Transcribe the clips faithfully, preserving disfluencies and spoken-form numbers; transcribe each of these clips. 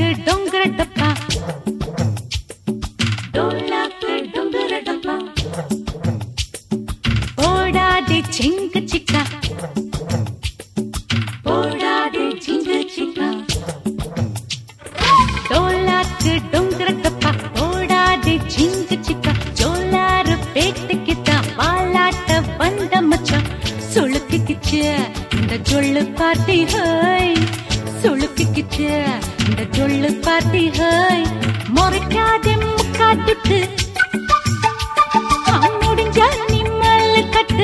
डोंगर डप्पा डोलाक डोंगर डप्पा ओड़ा दे चिंक चिका ओड़ा दे चिंक चिका डोलाक डोंगर डप्पा ओड़ा दे चिंक चिका जोलार पेट किता वालाट बंद मचा सुलक किचे இந்த ஜொள்ளு பார்ட்டி ஹாய் சுளுக்கு கிச்சு இந்த ஜொள்ளு பார்ட்டி ஹாய் மொறைக்காதே முக்காட்டுட்டு முடிஞ்சா நிம்மல்ல கட்டு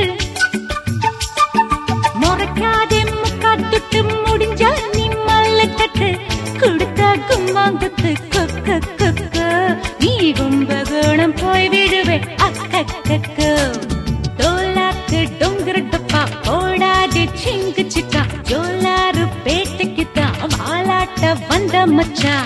மொறைக்காதே முக்காட்டுட்டு முடிஞ்சா நிம்மல்ல கட்டு குடுத்தா கும்மாங்கத்து கொக்க கொக்க நீ கும்பகோணம் போய் விடுவே அக்கக்கக்கு டோலாக்கு டொங்கர டப்பா ஓடாதே சிங்கு சிக்கா ஜோலாரு பேட்டுக்கிட்டா வாலாட்ட வந்த மச்சா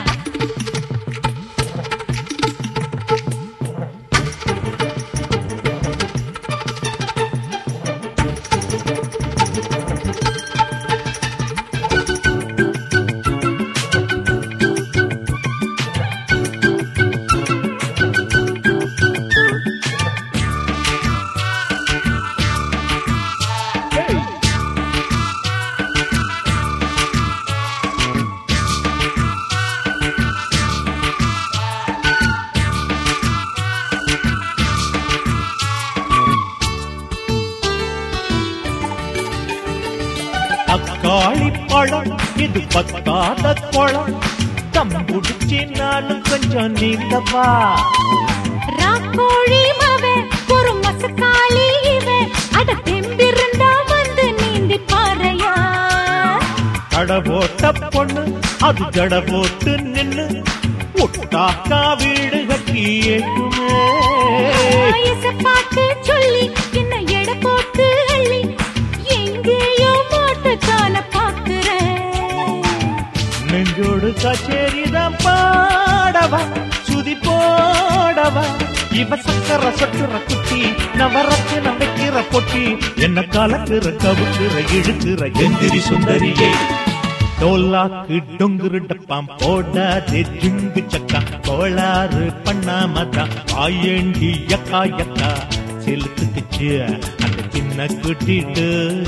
அக்காளி பழம் இது பத்தாத குளம் தம்புடிச்சி நானும் கொஞ்சம் நீந்தவா ராக்கோழி மவே ஒரு மசக்காளி இவே அட தெம்பிருந்தா வந்து நீந்தி பாறையா அட போட்ட பொண்ணு அது ஜட போட்டு நின்னு ஒட்டாக்கா வீடு கட்டி ஏற்றுமே பாட்டு சொல்லி என்ன எடை போட்டு அள்ளி எங்கேயோ கான பாக்குறேன் நெஞ்சோடு கச்சேரிதான் பாடவா சுதி போடவா இவ சக்கர சொட்டுற குட்டி நவரத்தின வைக்கிற பொட்டி என்ன கலக்குற கவுக்குற இழுக்கிற எந்திரி சுந்தரியே டோலாக்கு டொங்குரு டப்பாம் போடாதே ஜிங்கு சக்கா கோளாறு பண்ணாமதான் ஆயண்டி யக்கா யக்கா செலுத்துக்குச்சு அந்த சின்ன குட்டிட்டு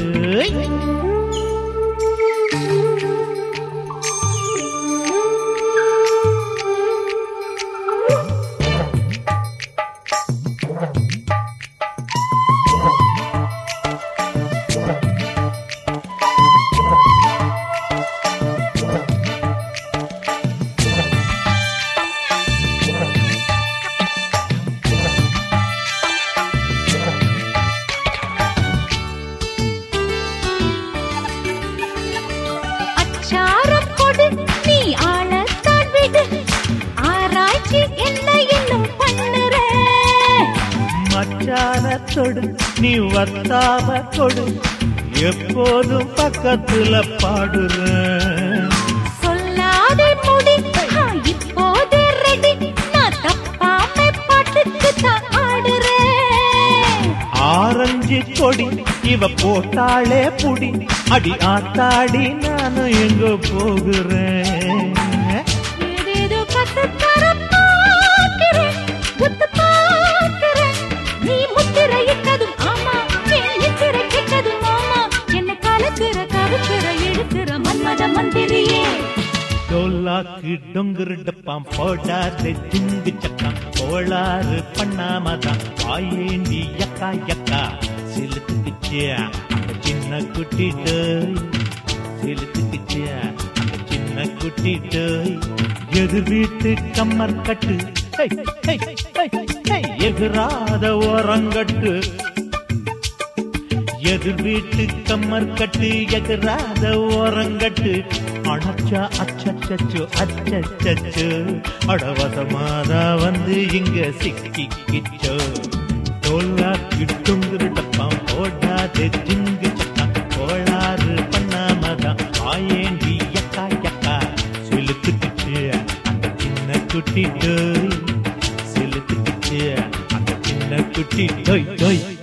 நீ ஆளத்தான் விடு ஆராய்ச்சி என்ன இன்னும் பண்ணுற மச்சானத்தொடு நீ வத்தாம கொடு எப்போதும் பக்கத்துல பாடுற சொல்லாதே முடி இப்போதே ரெடி நான் தப்பாம பாட்டுக்கு தான் ஆடுறேன் ஆரஞ்சு கொடி இவ போட்டாளே புடி அடி ஆத்தாடி நானும் எங்க போகிறேன் ஏதேதோ கத்துத்தர பார்க்கிறேன் குத்து பார்க்கிறேன் நீ முத்திரை இட்டதும் ஆமா எத்திரை கெட்டதும் ஆமா என்ன கலக்குற கவுக்குற இழுக்கிற மன்மத மந்திரியே டோலாக்கு டொங்குரு டப்பாம் போடாதே ஜிங்கு சக்கா கோளாறு பண்ணாமதான் வாயேண்டி யக்கா யக்கா செலுத்துக்குச்சு அந்த சின்ன குட்டிட்டு செலுத்துக்குச்சு அந்த சின்ன குட்டிட்டு எதிர் வீட்டு கம்மர் கட்டு எதிராத ஓரங்கட்டு எதிர் வீட்டு கம்மர் கட்டு எதிராத ஓரங்கட்டு அணச்சா அச்சச்சோ அச்சச்சோ அடவசமாதா வந்து இங்க சிக்கிக்கிச்சோ டோலாக்கு டொங்குரு டப்பாம் போடாதே ஜிங்கு சக்கா கோளாறு பண்ணாமதான் ஆயேண்டி யக்கா யக்கா செலுத்துக்குச்சு அந்த சின்ன குட்டி டோய் செலுத்துக்குச்சு அந்த சின்ன குட்டி டோய் டோய்